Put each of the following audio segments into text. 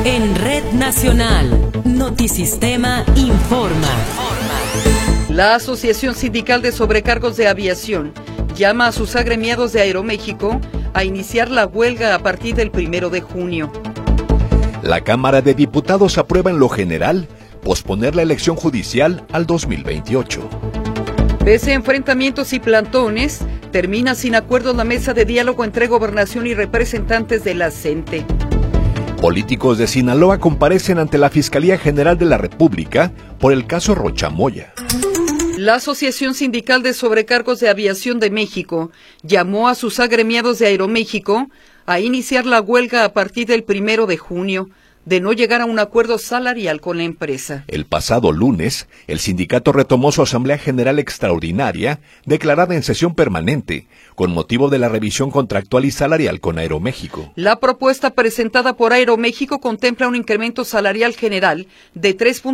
En Red Nacional, Notisistema informa. La Asociación Sindical de Sobrecargos de Aviación llama a sus agremiados de Aeroméxico a iniciar la huelga a partir del 1 de junio. La Cámara de Diputados aprueba en lo general posponer la elección judicial al 2028. Pese a enfrentamientos y plantones, termina sin acuerdos la mesa de diálogo entre Gobernación y representantes de la CENTE. Políticos de Sinaloa comparecen ante la Fiscalía General de la República por el caso Rocha Moya. La Asociación Sindical de Sobrecargos de Aviación de México llamó a sus agremiados de Aeroméxico a iniciar la huelga a partir del 1 de junio, de no llegar a un acuerdo salarial con la empresa. El pasado lunes, el sindicato retomó su Asamblea General Extraordinaria, declarada en sesión permanente, con motivo de la revisión contractual y salarial con Aeroméxico. La propuesta presentada por Aeroméxico contempla un incremento salarial general de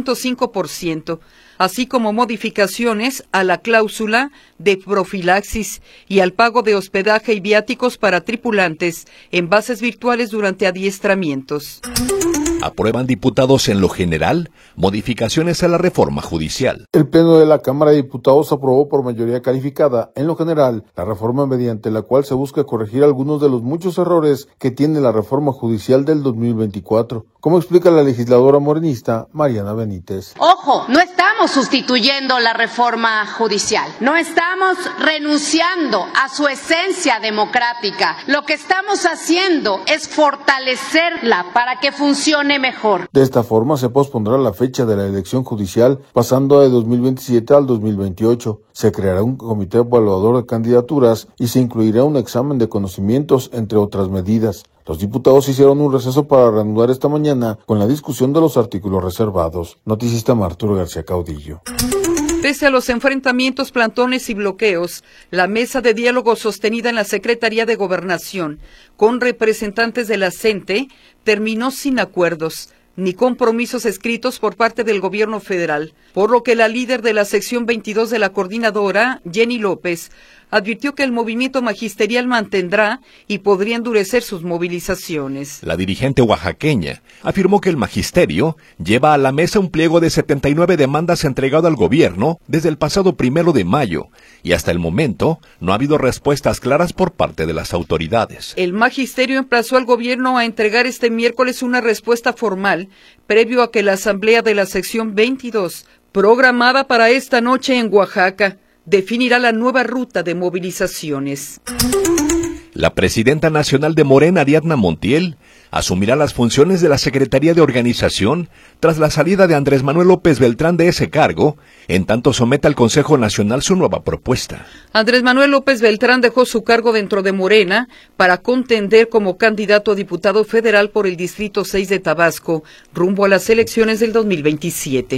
3.5%, así como modificaciones a la cláusula de profilaxis y al pago de hospedaje y viáticos para tripulantes en bases virtuales durante adiestramientos. Aprueban diputados en lo general modificaciones a la reforma judicial. El Pleno de la Cámara de Diputados aprobó por mayoría calificada, en lo general, la reforma mediante la cual se busca corregir algunos de los muchos errores que tiene la reforma judicial del 2024, como explica la legisladora morenista Mariana Benítez. Ojo, no estamos sustituyendo la reforma judicial, no estamos renunciando a su esencia democrática, lo que estamos haciendo es fortalecerla para que funcione mejor. De esta forma se pospondrá la fecha de la elección judicial, pasando de 2027 al 2028. Se creará un comité evaluador de candidaturas y se incluirá un examen de conocimientos, entre otras medidas. Los diputados hicieron un receso para reanudar esta mañana con la discusión de los artículos reservados. Notisistema Arturo García Caudillo. Pese a los enfrentamientos, plantones y bloqueos, la mesa de diálogo sostenida en la Secretaría de Gobernación con representantes de la CENTE terminó sin acuerdos ni compromisos escritos por parte del gobierno federal, por lo que la líder de la sección 22 de la coordinadora, Jenny López, advirtió que el movimiento magisterial mantendrá y podría endurecer sus movilizaciones. La dirigente oaxaqueña afirmó que el magisterio lleva a la mesa un pliego de 79 demandas entregado al gobierno desde el pasado 1 de mayo y hasta el momento no ha habido respuestas claras por parte de las autoridades. El magisterio emplazó al gobierno a entregar este miércoles una respuesta formal previo a que la asamblea de la sección 22, programada para esta noche en Oaxaca, definirá la nueva ruta de movilizaciones. La presidenta nacional de Morena, Ariadna Montiel, asumirá las funciones de la Secretaría de Organización tras la salida de Andrés Manuel López Beltrán de ese cargo, en tanto somete al Consejo Nacional su nueva propuesta. Andrés Manuel López Beltrán dejó su cargo dentro de Morena para contender como candidato a diputado federal por el Distrito 6 de Tabasco, rumbo a las elecciones del 2027.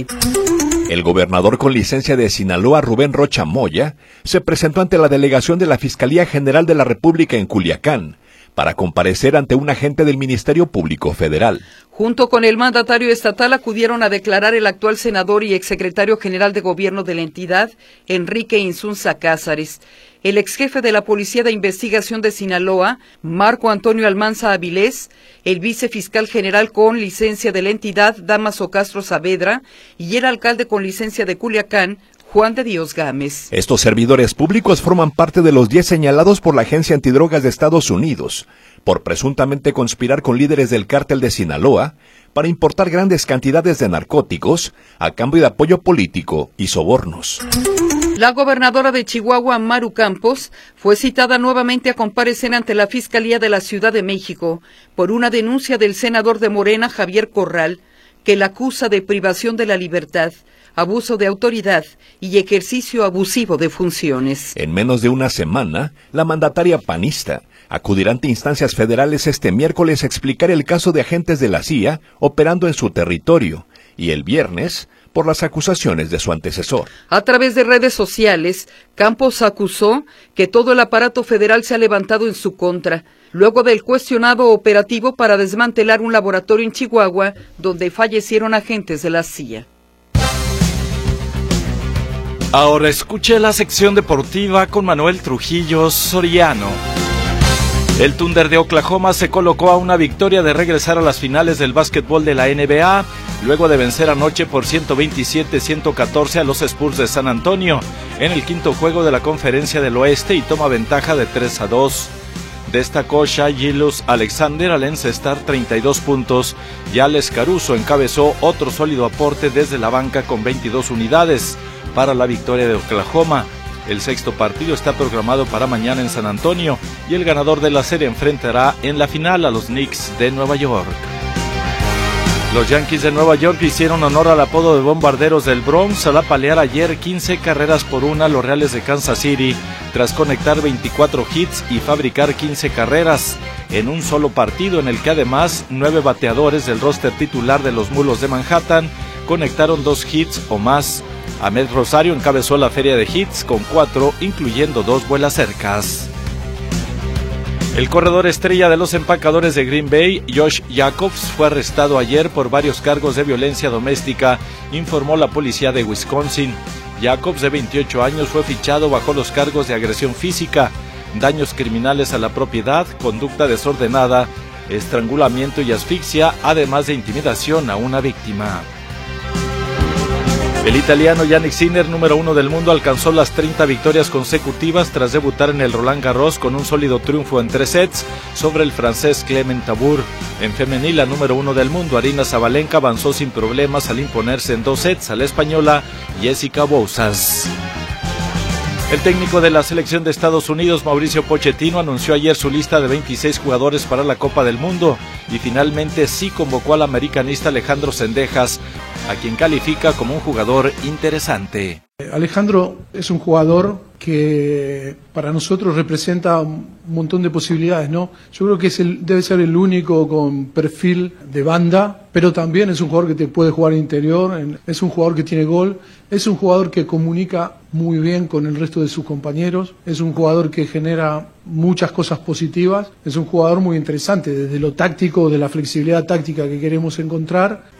El gobernador con licencia de Sinaloa, Rubén Rocha Moya, se presentó ante la delegación de la Fiscalía General de la República en Culiacán para comparecer ante un agente del Ministerio Público Federal. Junto con el mandatario estatal acudieron a declarar el actual senador y exsecretario general de gobierno de la entidad, Enrique Insunza Cázares, el exjefe de la Policía de Investigación de Sinaloa, Marco Antonio Almanza Avilés, el vicefiscal general con licencia de la entidad, Dámaso Castro Saavedra, y el alcalde con licencia de Culiacán, Juan de Dios Gámez. Estos servidores públicos forman parte de los 10 señalados por la Agencia Antidrogas de Estados Unidos por presuntamente conspirar con líderes del cártel de Sinaloa para importar grandes cantidades de narcóticos a cambio de apoyo político y sobornos. La gobernadora de Chihuahua, Maru Campos, fue citada nuevamente a comparecer ante la Fiscalía de la Ciudad de México por una denuncia del senador de Morena, Javier Corral, que la acusa de privación de la libertad, abuso de autoridad y ejercicio abusivo de funciones. En menos de una semana, la mandataria panista acudirá ante instancias federales este miércoles a explicar el caso de agentes de la CIA operando en su territorio y el viernes por las acusaciones de su antecesor. A través de redes sociales, Campos acusó que todo el aparato federal se ha levantado en su contra, luego del cuestionado operativo para desmantelar un laboratorio en Chihuahua donde fallecieron agentes de la CIA. Ahora escuche la sección deportiva con Manuel Trujillo Soriano. El Thunder de Oklahoma se colocó a una victoria de regresar a las finales del básquetbol de la NBA, luego de vencer anoche por 127-114 a los Spurs de San Antonio en el quinto juego de la Conferencia del Oeste y toma ventaja de 3-2. Destacó Shai Gilgeous-Alexander al encestar 32 puntos y Alex Caruso encabezó otro sólido aporte desde la banca con 22 unidades para la victoria de Oklahoma. El sexto partido está programado para mañana en San Antonio y el ganador de la serie enfrentará en la final a los Knicks de Nueva York. Los Yankees de Nueva York hicieron honor al apodo de bombarderos del Bronx al apalear ayer 15-1 a los Reales de Kansas City tras conectar 24 hits y fabricar 15 carreras en un solo partido, en el que además 9 bateadores del roster titular de los Mulos de Manhattan conectaron 2 hits o más. Ahmed Rosario encabezó la feria de hits con 4, incluyendo 2 vuelas cercas. El corredor estrella de los empacadores de Green Bay, Josh Jacobs, fue arrestado ayer por varios cargos de violencia doméstica, informó la policía de Wisconsin. Jacobs, de 28 años, fue fichado bajo los cargos de agresión física, daños criminales a la propiedad, conducta desordenada, estrangulamiento y asfixia, además de intimidación a una víctima. El italiano Jannik Sinner, número 1 del mundo, alcanzó las 30 victorias consecutivas tras debutar en el Roland Garros con un sólido triunfo en 3 sets sobre el francés Clement Tabour. En femenil, la número 1 del mundo, Aryna Sabalenka, avanzó sin problemas al imponerse en 2 sets a la española Jessica Bouzas. El técnico de la selección de Estados Unidos, Mauricio Pochettino, anunció ayer su lista de 26 jugadores para la Copa del Mundo y finalmente sí convocó al americanista Alejandro Zendejas, a quien califica como un jugador interesante. Alejandro es un jugador que para nosotros representa un montón de posibilidades, ¿no? Yo creo que debe ser el único con perfil de banda, pero también es un jugador que te puede jugar interior, es un jugador que tiene gol, es un jugador que comunica muy bien con el resto de sus compañeros, es un jugador que genera muchas cosas positivas, es un jugador muy interesante desde lo táctico, de la flexibilidad táctica que queremos encontrar.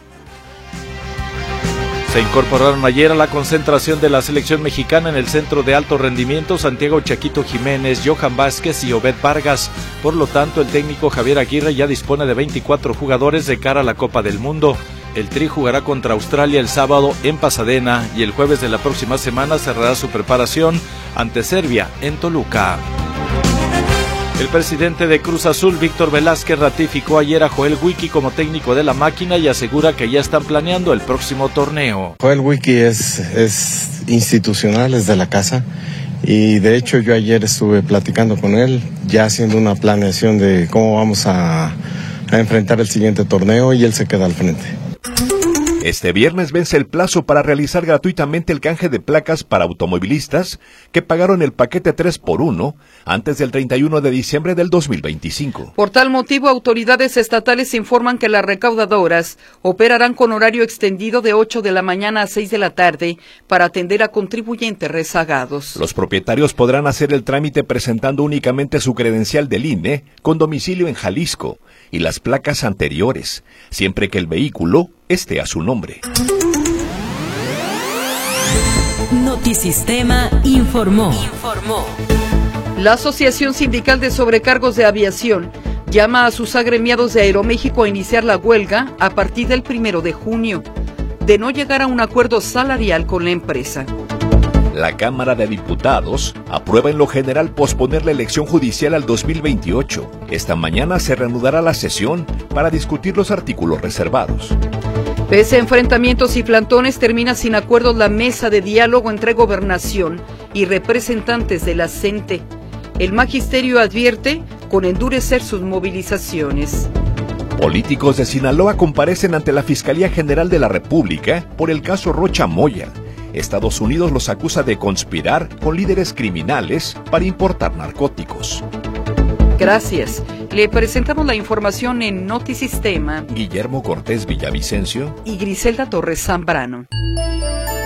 Se incorporaron ayer a la concentración de la selección mexicana en el Centro de Alto Rendimiento Santiago Chaquito Jiménez, Johan Vázquez y Obed Vargas. Por lo tanto, el técnico Javier Aguirre ya dispone de 24 jugadores de cara a la Copa del Mundo. El Tri jugará contra Australia el sábado en Pasadena y el jueves de la próxima semana cerrará su preparación ante Serbia en Toluca. El presidente de Cruz Azul, Víctor Velázquez, ratificó ayer a Joel Wiki como técnico de la máquina y asegura que ya están planeando el próximo torneo. Joel Wiki es institucional, es de la casa, y de hecho yo ayer estuve platicando con él, ya haciendo una planeación de cómo vamos a enfrentar el siguiente torneo, y él se queda al frente. Este viernes vence el plazo para realizar gratuitamente el canje de placas para automovilistas que pagaron el paquete 3x1 antes del 31 de diciembre del 2025. Por tal motivo, autoridades estatales informan que las recaudadoras operarán con horario extendido de 8 de la mañana a 6 de la tarde para atender a contribuyentes rezagados. Los propietarios podrán hacer el trámite presentando únicamente su credencial del INE con domicilio en Jalisco y las placas anteriores, siempre que el vehículo esté a su nombre. Notisistema informó. La Asociación Sindical de Sobrecargos de Aviación llama a sus agremiados de Aeroméxico a iniciar la huelga a partir del 1 de junio, de no llegar a un acuerdo salarial con la empresa. La Cámara de Diputados aprueba en lo general posponer la elección judicial al 2028. Esta mañana se reanudará la sesión para discutir los artículos reservados. Pese a enfrentamientos y plantones, termina sin acuerdos la mesa de diálogo entre Gobernación y representantes de la CENTE. El magisterio advierte con endurecer sus movilizaciones. Políticos de Sinaloa comparecen ante la Fiscalía General de la República por el caso Rocha Moya. Estados Unidos los acusa de conspirar con líderes criminales para importar narcóticos. Gracias. Le presentamos la información en Notisistema. Guillermo Cortés Villavicencio y Griselda Torres Zambrano.